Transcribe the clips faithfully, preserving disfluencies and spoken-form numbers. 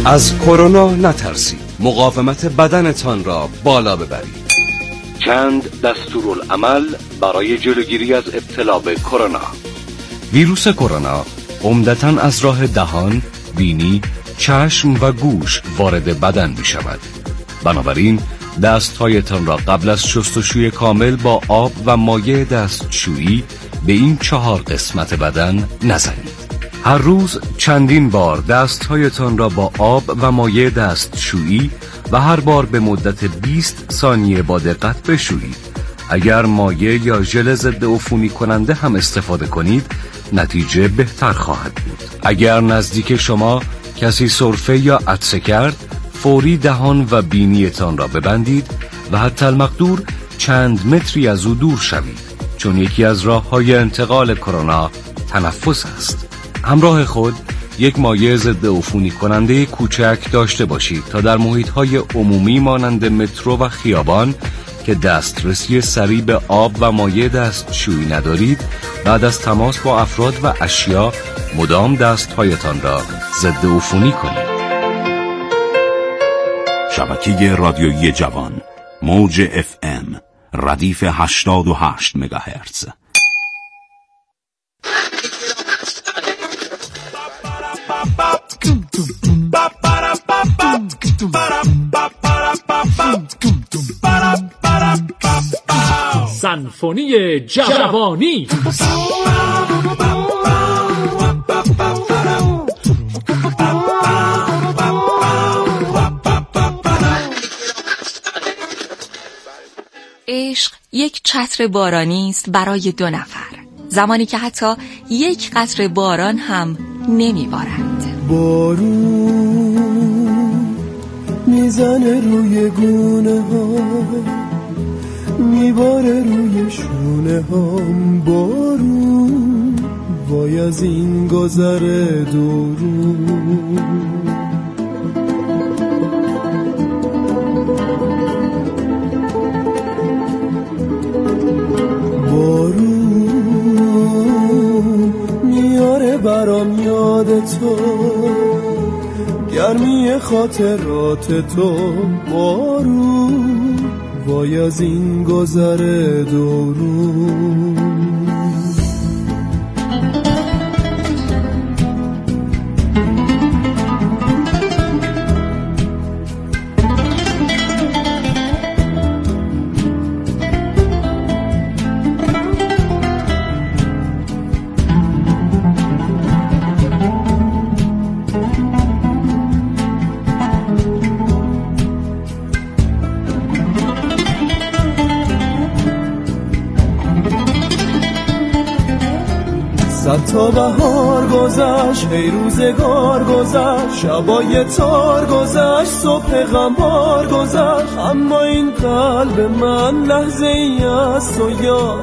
از کرونا نترسید، مقاومت بدنتان را بالا ببرید. چند دستورالعمل برای جلوگیری از ابتلا به کرونا. ویروس کرونا عمدتاً از راه دهان، بینی، چشم و گوش وارد بدن می شود. بنابراین دستهایتان را قبل از شستشوی کامل با آب و مایع دستشویی به این چهار قسمت بدن نزنید. هر روز چندین بار دستهایتان را با آب و مایع دستشویی و هر بار به مدت بیست ثانیه با دقت بشویید. اگر مایع یا ژل ضد عفونی کننده هم استفاده کنید، نتیجه بهتر خواهد بود. اگر نزدیک شما کسی سرفه یا عطسه کرد، فوری دهان و بینیتان را ببندید و حتی المقدور چند متری از او دور شوید، چون یکی از راه‌های انتقال کرونا تنفس است. همراه خود یک مایع ضد عفونی کننده کوچک داشته باشید تا در محیط‌های عمومی مانند مترو و خیابان که دسترسی سریع به آب و مایع دستشویی ندارید، بعد از تماس با افراد و اشیا مدام دستهایتان را ضد عفونی کنید. شبکه رادیویی جوان، موج اف ام، ردیف هشتاد و هشت مگاهرتز. سنفونی جوانی. عشق یک چتر بارانی است برای دو نفر، زمانی که حتی یک قطره باران هم نمیبارند. بارون میزنه روی گونه ها، میباره روی شونه هام. بارون وای از این گذر دورون. بارون میاره برام یاد تو، گرمی خاطرات تو. بارون وای از این گذر دورون. صد تا بهار گذشت، هی روزگار گذشت، شبای تار گذشت، صبح غمبار گذشت، اما این قلب من لحظه ای از تو یار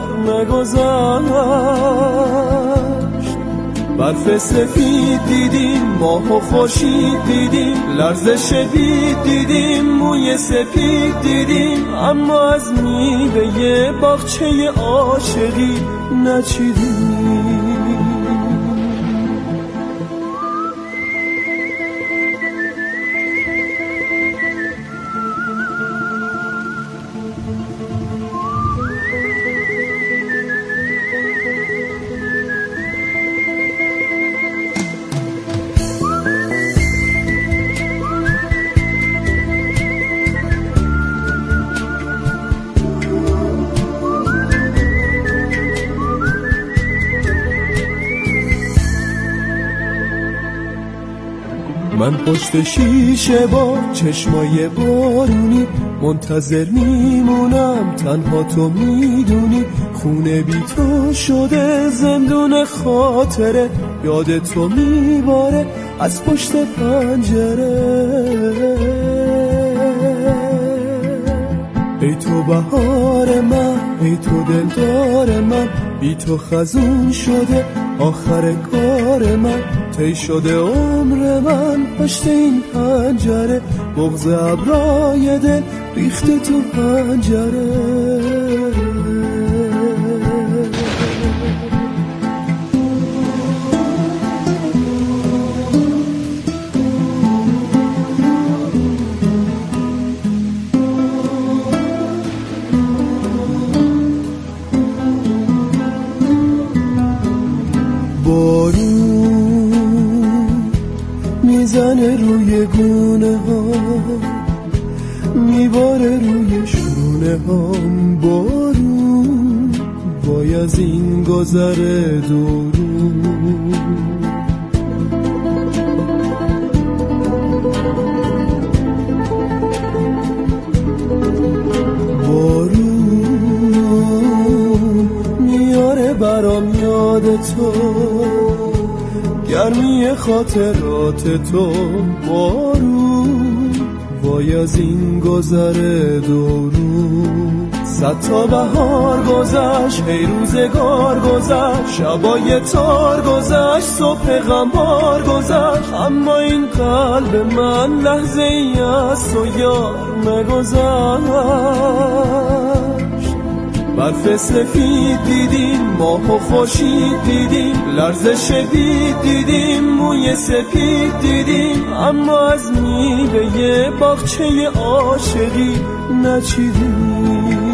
نگذشت. برف سفید دیدیم، ماه و خورشید دیدیم، لرزش شدید دیدیم، موی سپید دیدیم، اما از میوه باغچه عاشقی نچیدیم. من پشت شیشه با چشمای بارونی منتظر میمونم، تنها تو میدونی. خونه بی تو شده زندون خاطره، یاد تو میباره از پشت پنجره. ای تو بهار من، ای تو دلدار من، بی تو خزون شده آخر کار من. طی شده عمر من پشت این پنجره، بغض ابرای دل ریخته تو پنجره. سینه هم بارون وای از این گذر دورون. بارون میاره برام یاد تو، گرمی خاطرات تو. بارون وای از این گذر دورون. صد تا بهار گذشت، هی روزگار گذشت، شبای تار گذشت، صبح غمبار گذشت، اما این قلب من لحظه ای از تو یار نگذشت. برف سفید دیدیم، ماه و خورشید دیدیم، لرزش دید دیدیم، موی سپید دیدیم، اما از میوه باغچه عاشقی نچیدیم.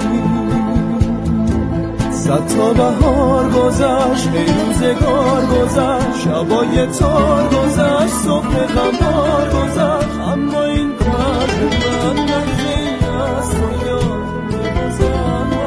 صد تا بهار گذشت، هی روزگار گذشت، شبای تار گذشت، صبح غمبار گذشت، اما این قلب من لحظه ای از تو یار نگذشت.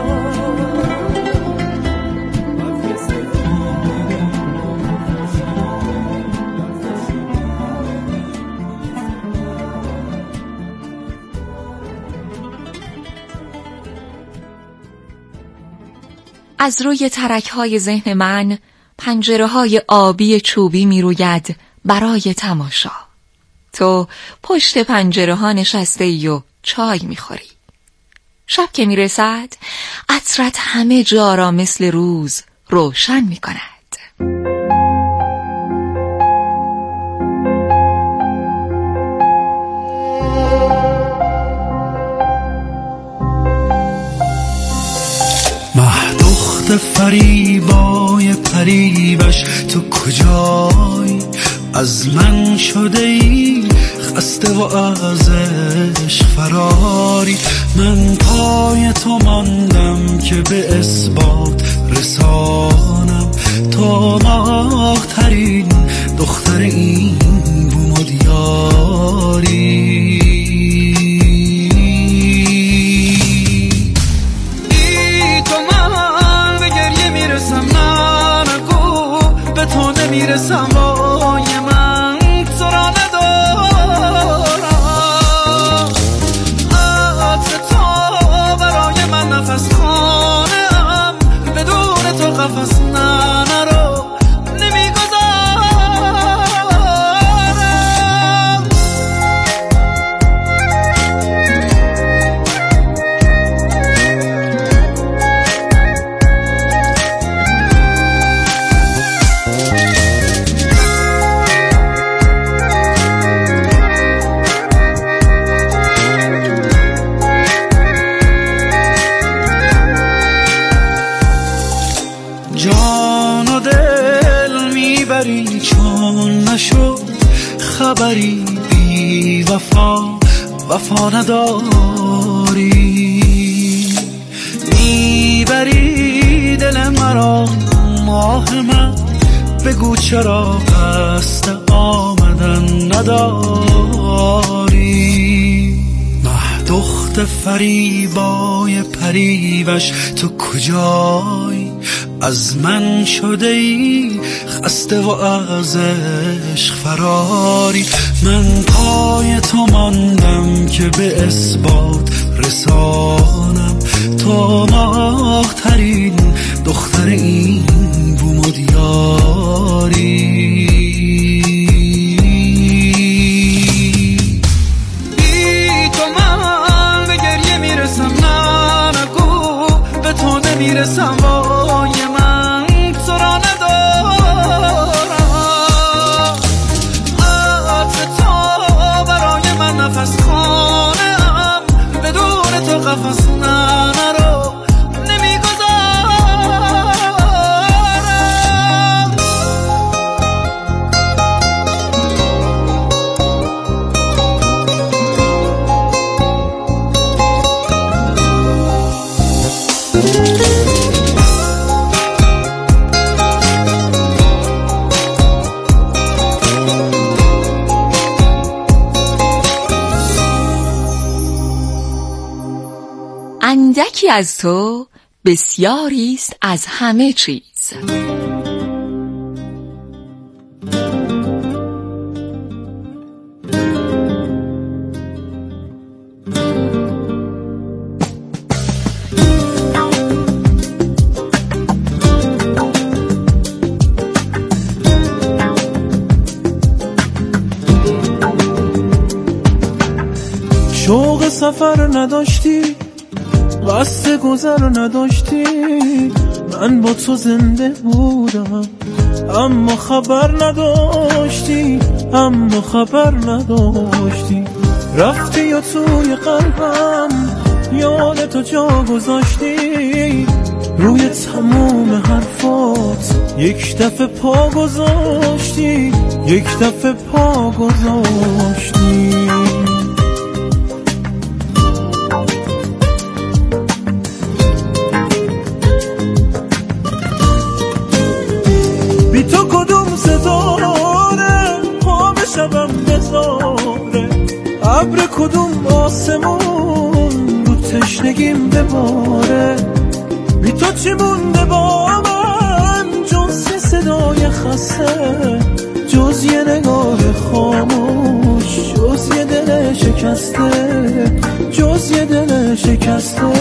از روی ترک‌های ذهن من پنجره‌های آبی چوبی می‌روید برای تماشا. تو پشت پنجره‌ها نشسته‌ای و چای می‌خوری. شب که می‌رسد عطرت همه جا را مثل روز روشن می‌کند. فریبای پریوش تو کجای؟ از من شده ای خسته و از عشق فراری. من پای تو ماندم که به اثبات رسانم تو ماه ترین دختر این بوم و دیاری. میرسم وای من تو را ندارم، عطر تو برای من نفس خانم، بدون تو قفس نه نرو نمیگذارم. جان و دل میبری چون نشد خبری، بی وفا وفا نداری. میبری دل مرا ماه من، بگو چرا قصد آمدن نداری. مه دخت فریبای پریوش تو کجای؟ از من شده ای خسته و از عشق فراری. من پای تو ماندم که به اثبات رسانم تو ماه ترین دختر این بوم و دیاری. بی تو من به گریه میرسم نه نگو به تو نمیرسم وای من تو را ندارم، عطر تو برای من نفس خانم، بدون تو قفس نه نرو نمیگذارم. یکی از تو بسیاری است از همه چیز. شوق سفر نداشتی، قصد گذر نداشتی، من با تو زنده بودم اما خبر نداشتی، اما خبر نداشتی. رفتی یا توی قلبم یاد تو جا گذاشتی، روی تموم حرفات یک دفعه پا گذاشتی، یک دفعه پا گذاشتی. بی تو کدوم ستاره پا به شبم بذاره، ابر کدوم آسمون رو تشنگیم بباره. بی تو چی مونده با من جز صدای خسته، جز یه نگاه خاموش، جز یه دل شکسته، جز یه دل شکسته.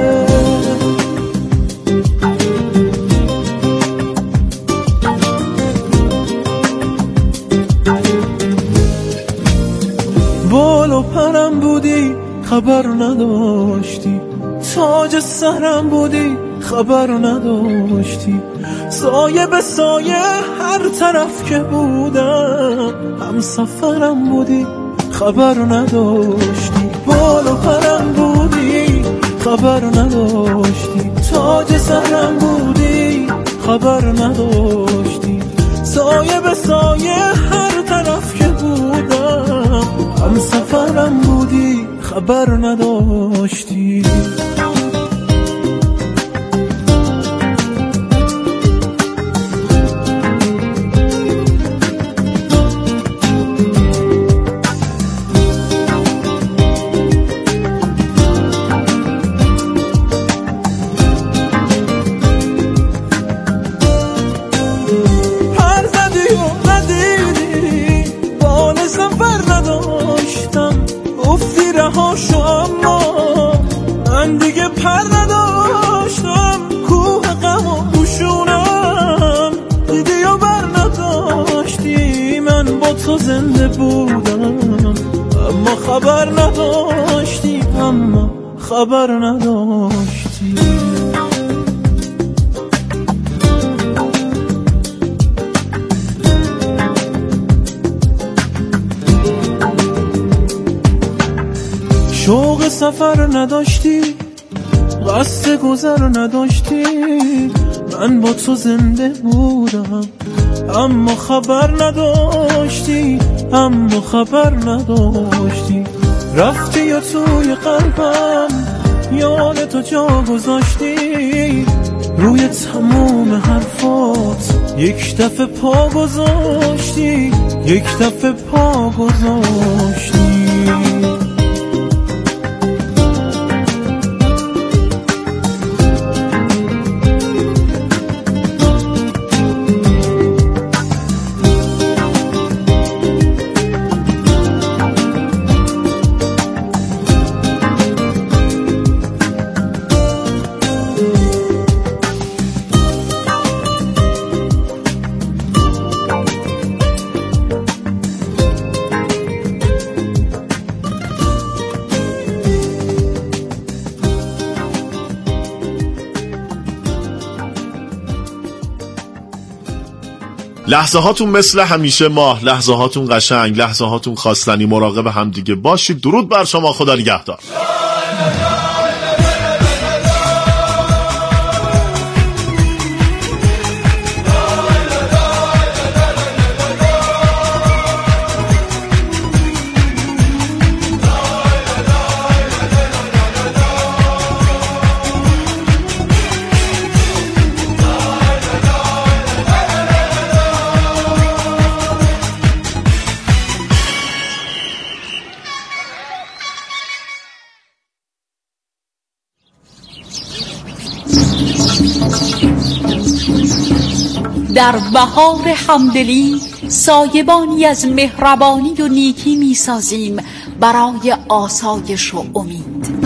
بال و پرم بودی خبر نداشتی، تاج سرم بودی خبر نداشتی، سایه به سایه هر طرف که بودم هم سفرم بودی خبر نداشتی. بال و پرم بودی خبر نداشتی، تاج سرم بودی خبر نداشتی، سایه به سایه هر طرف که بودم هم سفرم بودی خبر نداشتی. رهاشو اما من دیگه پر نداشتم، کوه غم و بوشونم دیدی یا بر نداشتی. من با تو زنده بودم اما خبر نداشتی، اما خبر نداشتی. شوق سفر نداشتی، قصد گذر نداشتی، من با تو زنده بودم اما خبر نداشتی، اما خبر نداشتی. رفتی یا توی قلبم یاد تو جا گذاشتی، روی تموم حرفات یک دفعه پا گذاشتی، یک دفعه پا گذاشتی. لحظه هاتون مثل همیشه ماه، لحظه هاتون قشنگ، لحظه هاتون خواستنی. مراقب همدیگه باشید. درود بر شما، خدا نگهدار. در بهار همدلی سایبانی از مهربانی و نیکی می سازیم برای آسایش و امید.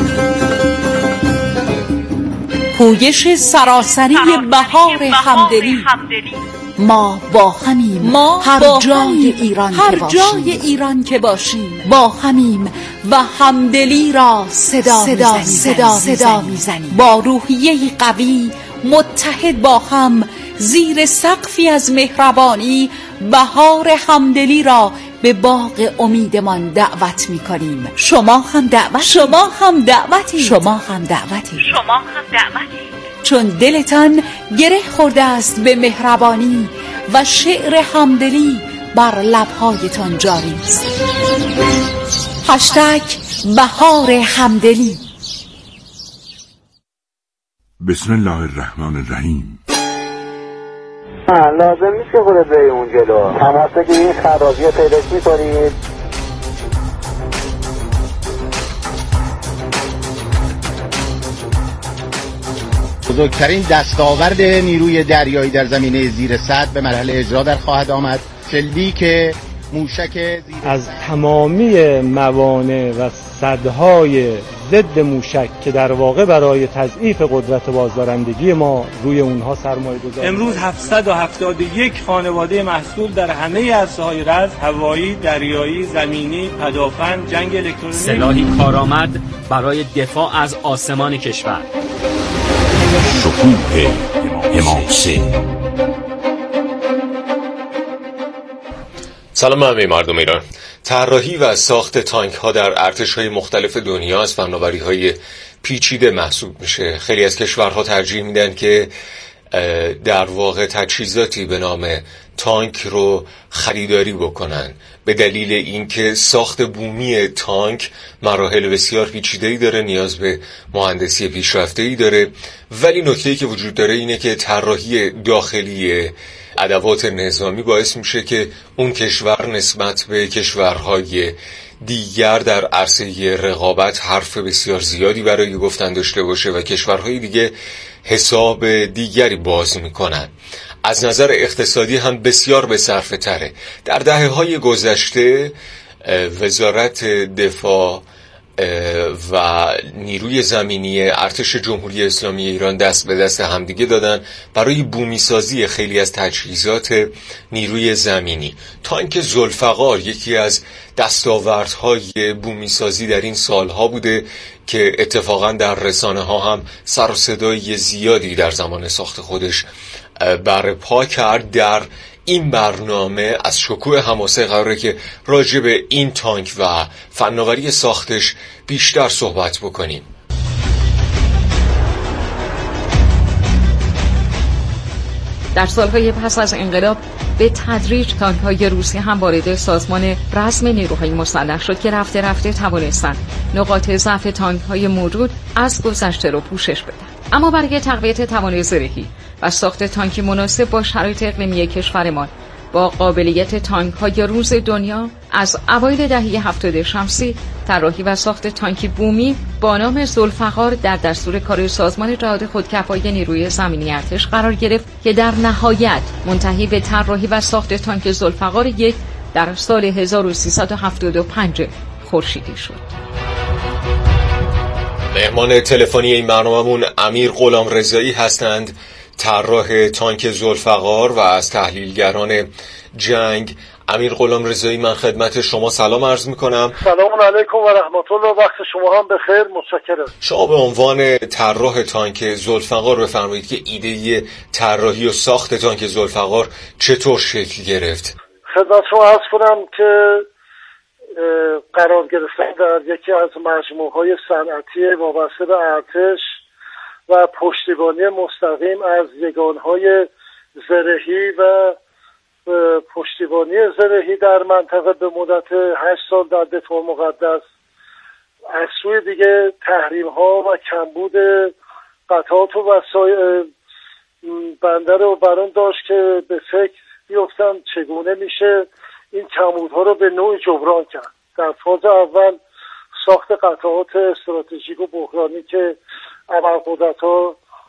پویش سراسری بهار همدلی. ما با همیم، ما هر با جای همیم. ایران هر که باشیم. جای ایران که باشیم با همیم و همدلی را صدا صدا میزنیم. صدا صدا میزنیم. با روحیه قوی متحد با هم زیر سقفی از مهربانی بهار همدلی را به باغ امیدمان دعوت می‌کنیم. شما هم دعوت شما هم دعوتی شما هم دعوتی شما هم دعوتی چون دلتان گره خورده است به مهربانی و شعر همدلی بر لب‌هایتان جاری است. هشتگ بهار همدلی. بسم الله الرحمن الرحیم. لازم نیست که خودت بری اون جلو، تماس بگیرید، خرابی رو پیداش می‌کنید. بزرگترین دستاورد نیروی دریایی در زمینه زیر سد به مرحله اجرا در خواهد آمد. شلیک موشک زیر از تمامی موانع و سدهای ضد موشک که در واقع برای تضعیف قدرت بازدارندگی ما روی اونها سرمایه گذاری. امروز هفتصد و هفتاد و یک خانواده محصول در همه عرصه‌های رز، هوایی، دریایی، زمینی، پدافند، جنگ الکترونیکی، سلاحی کارآمد برای دفاع از آسمان کشور. شکوه حماسه. سلام همه مردم ایران. طراحی و ساخت تانک ها در ارتش های مختلف دنیا از فناوری های پیچیده محسوب میشه. خیلی از کشورها ترجیح میدن که در واقع تجهیزاتی به نام تانک رو خریداری بکنن، به دلیل اینکه ساخت بومی تانک مراحل بسیار پیچیده‌ای داره، نیاز به مهندسی پیشرفته‌ای داره. ولی نکته‌ای که وجود داره اینه که طراحی داخلی ادوات نظامی باعث میشه که اون کشور نسبت به کشورهای دیگر در عرصه رقابت حرف بسیار زیادی برای گفتن داشته باشه و کشورهای دیگه حساب دیگری باز میکنن. از نظر اقتصادی هم بسیار به صرفه تره. در دهه‌های گذشته وزارت دفاع و نیروی زمینی ارتش جمهوری اسلامی ایران دست به دست همدیگه دادن برای بومی سازی خیلی از تجهیزات نیروی زمینی. تانک ذوالفقار یکی از دستاوردهای بومی سازی در این سالها بوده که اتفاقا در رسانه ها هم سر و صدای زیادی در زمان ساخت خودش برپا کرد. در این برنامه از شکوه حماسه قراره که راجع به این تانک و فناوری ساختش بیشتر صحبت بکنیم. در سالهای پس از انقلاب به تدریج تانک‌های روسی هم وارد سازمان رزم نیروهای مسلح شد که رفته رفته توانستند نقاط ضعف تانک‌های موجود از گذشته رو پوشش بدن. اما برای تقویت توانایی زرهی و ساخت تانکی مناسب با شرایط اقلیمی کشورمان با قابلیت تانک‌های روز دنیا، از اوایل دهه هفتاد شمسی طراحی و ساخت تانکی بومی با نام ذوالفقار در دستور کار سازمان جهاد خودکفایی نیروی زمینی ارتش قرار گرفت که در نهایت منتهی به طراحی و ساخت تانک ذوالفقار یک در سال هزار و سیصد و هفتاد و پنج خورشیدی شد. مهمان تلفنی این برنامه‌مون امیر غلامرضایی هستند، طراح تانک ذوالفقار و از تحلیلگران جنگ. امیر غلامرضایی، من خدمت شما سلام عرض میکنم. سلام علیکم و رحمت الله، وقت شما هم بخیر، متشکرم. شما به عنوان طراح تانک ذوالفقار بفرمایید که ایده طراحی و ساخت تانک ذوالفقار چطور شکل گرفت؟ خدمت شما عرض کنم که قرار گرفتن در یکی از مجموعه‌های صنعتی وابسته به ارتش و پشتیبانی مستقیم از یگانهای زرهی و پشتیبانی زرهی در منطقه به مدت هشت سال در دفاع مقدس، از سوی دیگه تحریم ها و کمبود قطعات و وسایل بنده رو برام داشت که به فکر بیفتم چگونه میشه این کمبودها رو به نوعی جبران کرد. در فاز اول ساخت قطعات استراتژیک و بحرانی که ابرقدرت‌ها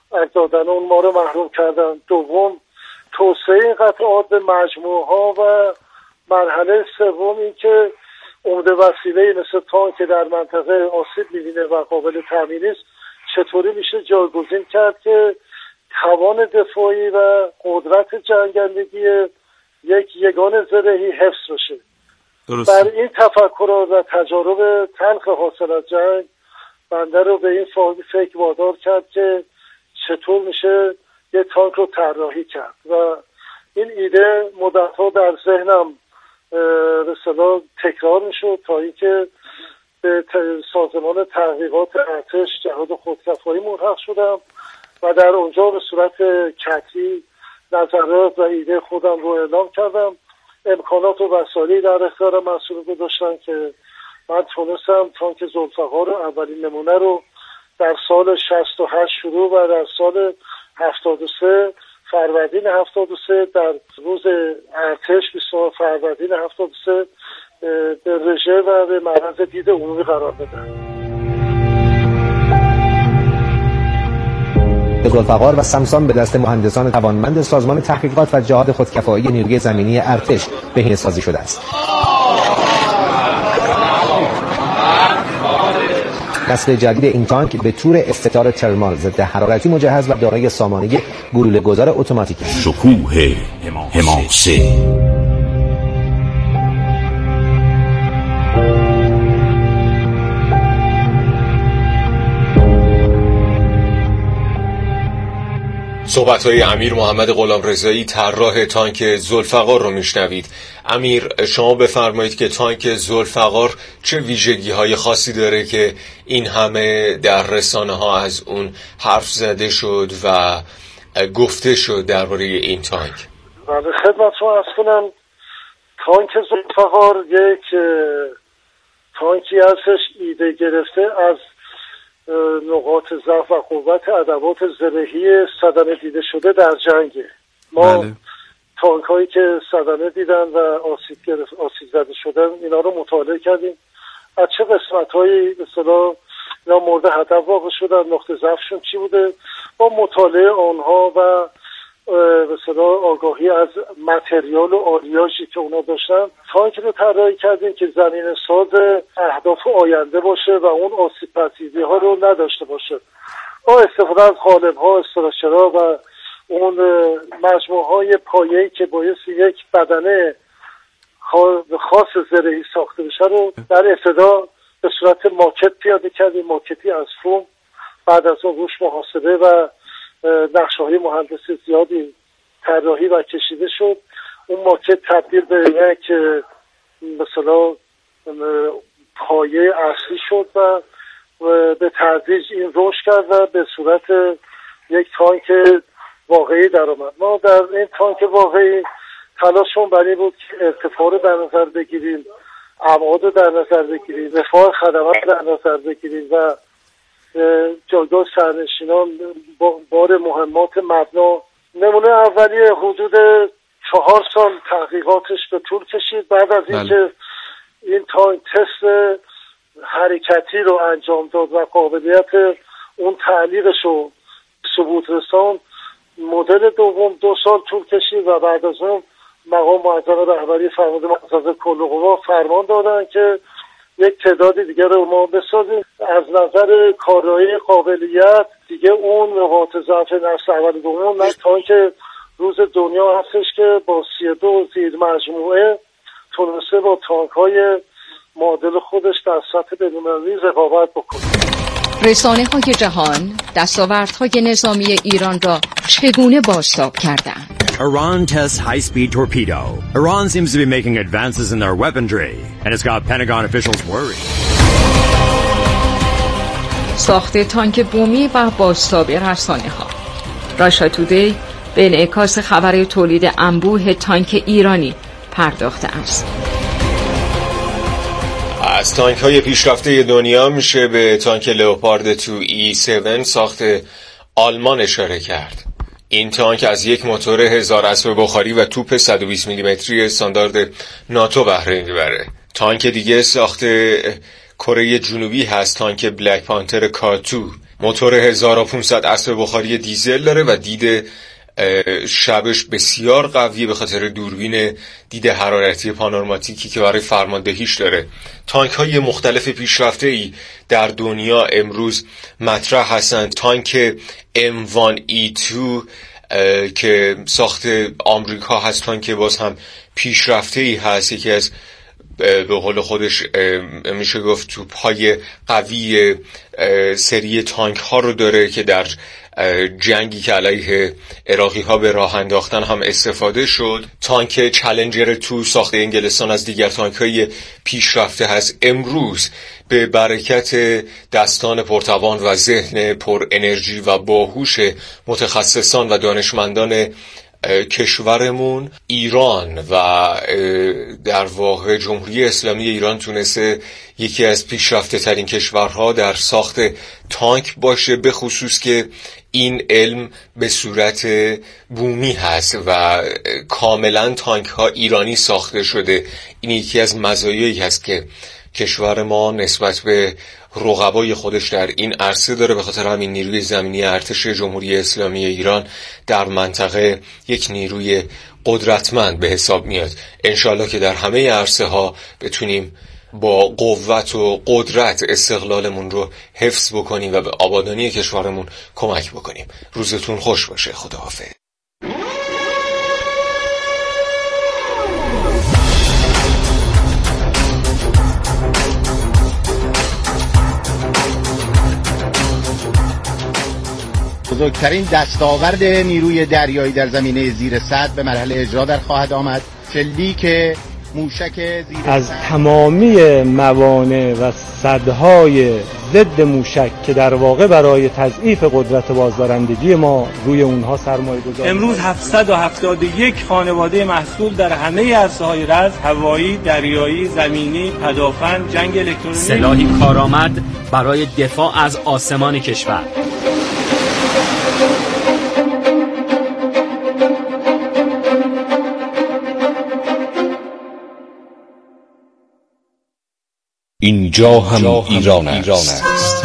از دادن اون ما رو محروم کردن. دوم توسعه این قطعات به مجموعه ها و مرحله سوم این که عمده وسیله مثل تانک که در منطقه آسیب می‌بینه و قابل تعمیر است چطوری میشه جایگزین کرد که توان دفاعی و قدرت جنگندگی یک یگان زرهی حفظ بشه. بر این تفکرات و تجارب تلخ حاصل از جنگ بنده رو به این فکر وادار کرد که چطور میشه یه تانک رو طراحی کرد و این ایده مدت‌ها در ذهنم به اصطلاح تکرار میشد تا اینکه به سازمان تحقیقات ارتش جهاد خودکفایی ملحق شدم و در اونجا به صورت کتی نظرات و ایده خودم رو اعلام کردم. امکانات و وسایلی در اختیار مسئولین گذاشتن که من تونستم تانک ذوالفقار رو اولین نمونه رو در سال شصت و هشت شروع و در سال هفتاد و سه فروردین هفتاد و سه در روز ارتش بیست فروردین هفتاد و سه به رژه و به معرض دید عمومی قرار بدن. ذوالفقار و سمسام به دست مهندسان توانمند سازمان تحقیقات و جهاد خودکفایی نیروی زمینی ارتش بهینه‌سازی شده است. نسل جدید این تانک به طور استتار ترمال ضد حرارتی مجهز و دارای سامانه گلوله گذار اتوماتیک است. شکوه حماسه صحبت‌های امیر محمد غلامرضایی طراح تانک ذوالفقار رو میشنوید. امیر، شما بفرمایید که تانک ذوالفقار چه ویژگی‌های خاصی داره که این همه در رسانه‌ها از اون حرف زده شد و گفته شد درباره این تانک؟ بله، خدمتتون عرض کنم تانک ذوالفقار یک تانکی هستش ایده گرفته از نقاط ضعف و قوت ادوات زرهی صدمه دیده شده در جنگ. ما بله. تانک هایی که صدمه دیدن و آسیب گرفت آسیب زده شدن اینا رو مطالعه کردیم از چه قسمت هایی به اصطلاح اینا مورد هدف واقع شدن، نقطه ضعفشون چی بوده. با مطالعه آنها و به اصطلاح آگاهی از متریال و آلیاژی که اونا داشتن تانک رو طراحی کردیم که زمین ساز اهداف آینده باشه و اون آسیب پذیری ها رو نداشته باشه. با استفاده از قالب ها، استراکچرها و اون مجموعه های پایه‌ای که بایستی یک بدنه خاص زرهی ساخته بشه رو در ابتدا به صورت ماکت پیاده کردیم، ماکتی از فوم. بعد از اون روش محاسبه و نقشه‌های مهندسی زیادی طراحی و کشیده شد. اون ماکت تبدیل به یک مثلا پایه اصلی شد و به تدریج این رشد کرد و به صورت یک تانک واقعی در آمد. ما در این تانک واقعی تلاشمون برای بود که ارتفاع رو در نظر بگیریم، ابعاد رو در نظر بگیریم، رفاه خدمات در نظر بگیریم و جایگاه سرنشینان، بار مهمات مبنا. نمونه اولیه حدود چهار سال تحقیقاتش به طول کشید. بعد از اینکه این تانک تست حرکتی رو انجام داد و قابلیت اون تعلیقش رو ثبوت رساند، مدل دوم دو سال طول کشید و بعد از اون مقام معظم رهبری فرمانده محافظه کل قوا فرمان دادن که یک تعدادی دیگه رو ما بسازیم. از نظر کارایی قابلیت دیگه اون نقاط ضعف نسل اول دوم نه تانک روز دنیا هستش که با سی و دو زیر مجموعه تونسته با تانک های معادل خودش در سطح بین‌المللی رقابت بکنه. رسانه های جهان دستاوردهای نظامی ایران را چگونه بازتاب کردند؟ Iran tests high-speed torpedo. Iran seems to be making advances in their weaponry, and it's got Pentagon officials worried. ساخت تانک بومی و بازتاب رسانه ها. راشا تودی به انعکاس خبر تولید انبوه تانک ایرانی پرداخته است. از تانک های پیشرفته دنیا میشه به تانک لئوپارد دو ای هفت ساخت آلمان اشاره کرد. این تانک از یک موتور هزار اسب بخاری و توپ صد و بیست میلیمتری استاندارد ناتو بهره میبره. تانک دیگه ساخت کره جنوبی هست، تانک بلک پانتر کاتو موتور هزار و پانصد اسب بخاری دیزل داره و دید شبش بسیار قویه به خاطر دوربین دید حرارتی پانورماتیکی که برای فرماندهیش داره. تانک های مختلف پیشرفته‌ای در دنیا امروز مطرح هستند. تانک ام وان ای تو که ساخت آمریکا هست، تانک باز هم پیشرفته‌ای هست، یکی از به قول خودش میشه گفت توپ‌های قوی سری تانک ها رو داره که در جنگی که علیه عراقی ها به راه انداختن هم استفاده شد. تانک چالنجر تو ساخت انگلستان از دیگر تانک های پیشرفته هست. امروز به برکت دستان پرتوان و ذهن پر انرژی و باهوش متخصصان و دانشمندان کشورمون، ایران و در واقع جمهوری اسلامی ایران تونسته یکی از پیشرفته ترین کشورها در ساخت تانک باشه، به خصوص که این علم به صورت بومی هست و کاملا تانک ها ایرانی ساخته شده. این یکی از مزایایی هست که کشور ما نسبت به رقبای خودش در این عرصه داره. به خاطر همین نیروی زمینی ارتش جمهوری اسلامی ایران در منطقه یک نیروی قدرتمند به حساب میاد. انشالله که در همه عرصه ها بتونیم با قوت و قدرت استقلالمون رو حفظ بکنیم و به آبادانی کشورمون کمک بکنیم. روزتون خوش باشه. خداحافظ. بزرگترین دستاورد نیروی دریایی در زمینه زیر سد به مرحله اجرا در خواهد آمد. شلیک موشک زیر از تمامی موانع و سدهای ضد موشک که در واقع برای تضعیف قدرت بازدارندگی ما روی اونها سرمایه گذاری. امروز هفتصد و هفتاد و یک خانواده محصول در همه عرصه‌های رز، هوایی، دریایی، زمینی، پدافند، جنگ الکترونیکی، سلاحی کارآمد برای دفاع از آسمان کشور. اینجا هم ایران است.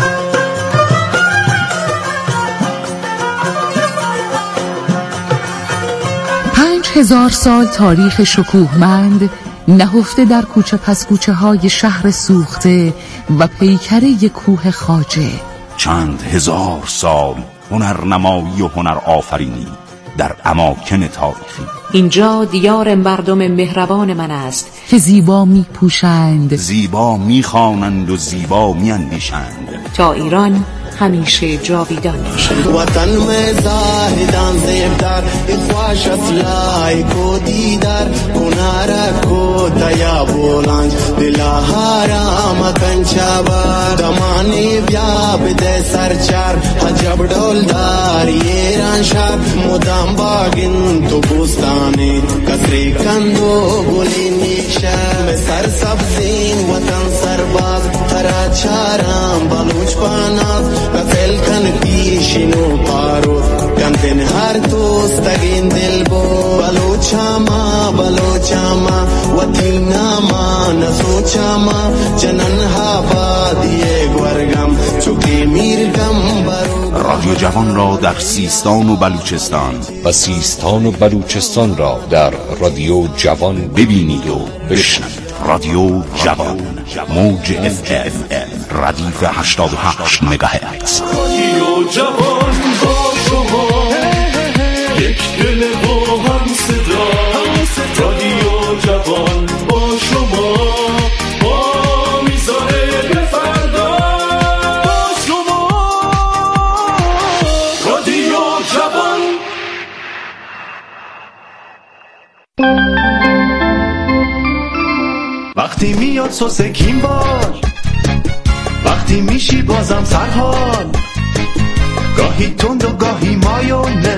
پنج هزار سال تاریخ شکوهمند نهفته در کوچه پس کوچه های شهر سوخته و پیکره کوه خواجه. چند هزار سال هنرنمایی و هنر آفرینی در اماکن تاریخی. اینجا دیار مردم مهربان من است که زیبا می پوشند، زیبا می خوانند و زیبا می اندیشند تا ایران همیشه جاویدان باشد. وطن میں زاہدان زیبدار اخواش افلائی کو دیدار کنارا کو دیا بولانج دلا حرام کنچابا دمانی بیا بده سرچار حجب ڈولدار ایران شار مدام باگن تو بوستانی کسری کندو گلی نیشا میں سر سبزین وطن سرباز ترا چارام بلوچ پاناز قتل کن پیشینو پاروز کمتن هر دوستگین دل بو بلوچاما بلوچاما وطناما نسوچاما جنن هابادیه گورگم چوکی میرگم برو. رادیو جوان را در سیستان و بلوچستان و سیستان و بلوچستان را در رادیو جوان ببینید و بشنوید. رادیو جوان، موج اف ام، ردیف هشتاد و هشت مگاهرتز. رادیو جوان با شما یک دل با هم صدا. رادیو جوان با شما با میزان به فردا. با شما رادیو جوان. وقتی میاد سوسکین باش، وقتی میشی بازم سرحال، گاهی تند و گاهی مایونه،